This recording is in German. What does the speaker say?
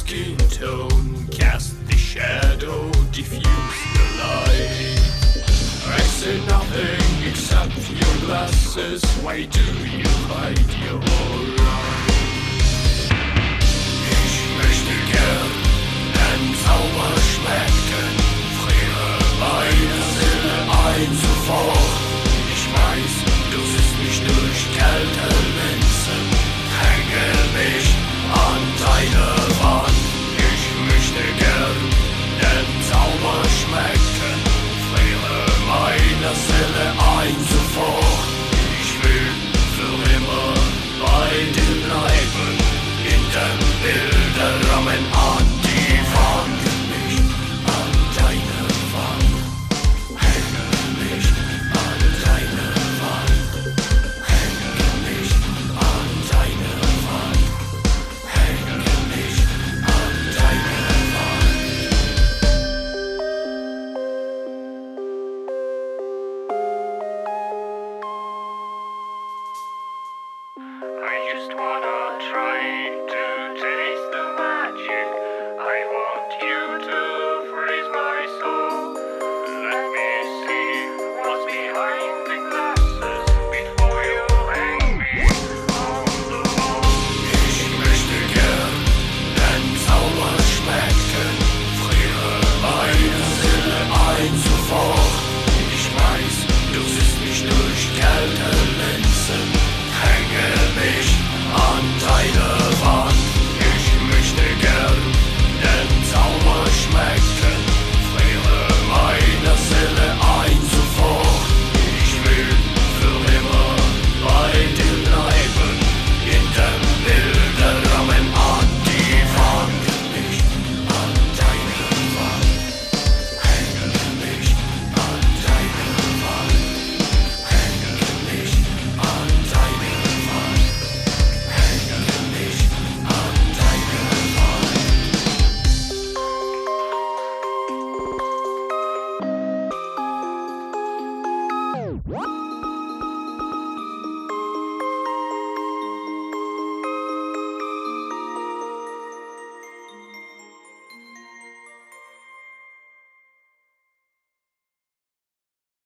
skin tone, cast the shadow, diffuse the light. I see nothing except your glasses. Why do you hide your eyes? Ich möchte gern den Zauber schmecken, friere meine Seele ein sofort. Ich weiß, du siehst mich durch kalte Linsen, hänge mich an deine Wand. Ich möchte gern den Zauber schmecken, friere meine Seele ein sofort. Ich will für immer bei dir bleiben, in dem Bilderrahmen an die Wand. Mich an deine Wand, hänge mich an deine Wand, hänge mich an deine Wand, hänge mich an deine Wand. I just wanna try